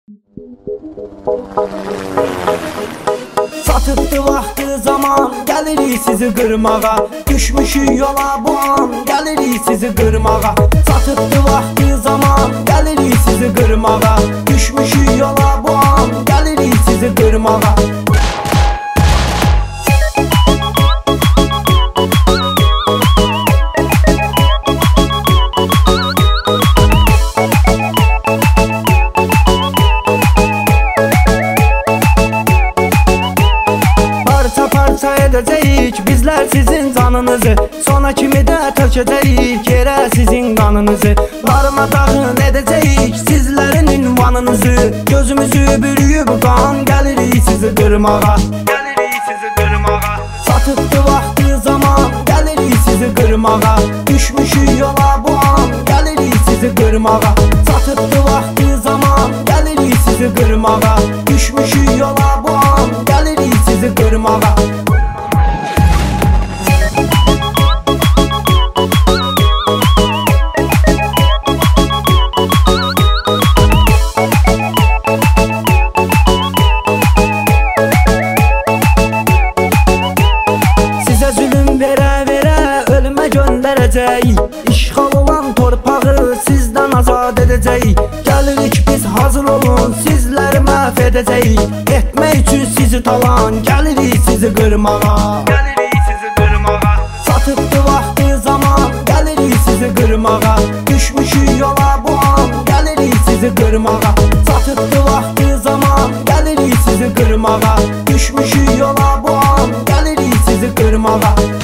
Çatıbdı vaxtı zaman, gəlirik sizi qırmağa. Düşmüşük yola bu an, gəlirik sizi qırmağa. Çatıbdı vaxtı zaman, gəlirik sizi qırmağa. Düşmüşük yola bu an, gəlirik sizi qırmağa. Parça edəcəyik bizlər sizin canınızı. Sona kimi də tökəcəyik yerə sizin qanınızı. Darmadağın edəcəyik sizlərin ünvanınızı. Gözümüzü bürüyüb qan, gəlirik sizi qırmağa. Gəlirik sizi qırmağa. Çatıbdı vaxtı zaman, gəlirik sizi qırmağa. Düşmüşük yola bu an, gəlirik sizi qırmağa. Çatıbdı vaxtı zaman, gəlirik sizi qırmağa. Düşmüşük yola bu an, gəlirik sizi qırmağa. İşğal olan torpağı sizdən azad edəcəyik. Gəlirik biz hazır olun, sizləri məhv edəcəyik. Etmək üçün sizi talan, gəlirik sizi qırmağa. Gəlirik sizi qırmağa. Çatıbdı vaxtı zaman, gəlirik sizi qırmağa. Düşmüşük yola bu an, gəlirik sizi qırmağa. Çatıbdı vaxtı zaman, gəlirik sizi qırmağa. Düşmüşük yola bu an, gəlirik sizi qırmağa.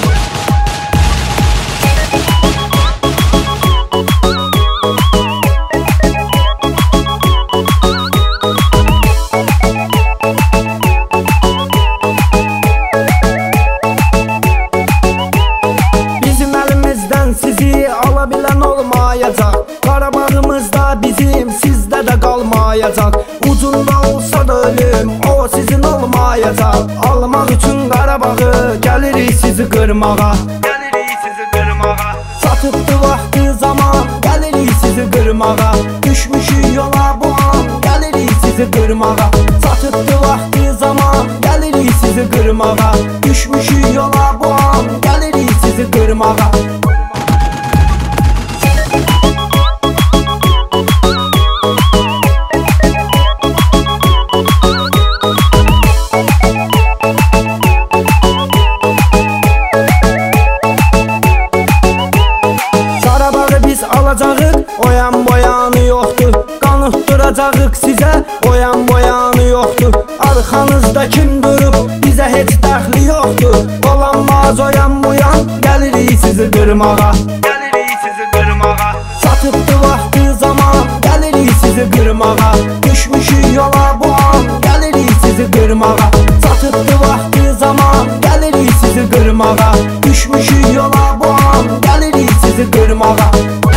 Sizi ala bilən olmayacaq. Qarabağımızda bizim, sizdə də qalmayacaq. Ucunda olsa da ölüm, o sizin olmayacaq. Almaq üçün Qarabağı, gəlirik sizi qırmağa. Gəlirik sizi qırmağa. Çatıbdı vaxtı zaman, gəlirik sizi qırmağa. Düşmüşük yola bu an, gəlirik sizi qırmağa. Çatıbdı vaxtı zaman, gəlirik sizi qırmağa. Düşmüşük yola bu an, gəlirik sizi qırmağa. Alacağıq, oyan boyanı yoxdur. Qanıtdıracağıq sizə, oyan boyanı yoxdur. Arxanızda kim durub, bizə heç dəxli yoxdur. Olanmaz oyan boyan, gəlirik sizi qırmağa. Gəlirik sizi qırmağa. Çatıbdı vaxtı zaman, gəlirik sizi qırmağa. Düşmüşük yola bu an, gəlirik sizi qırmağa. Çatıbdı vaxtı zaman, gəlirik sizi qırmağa. Düşmüşük yola bu an, gəlirik sizi qırmağa.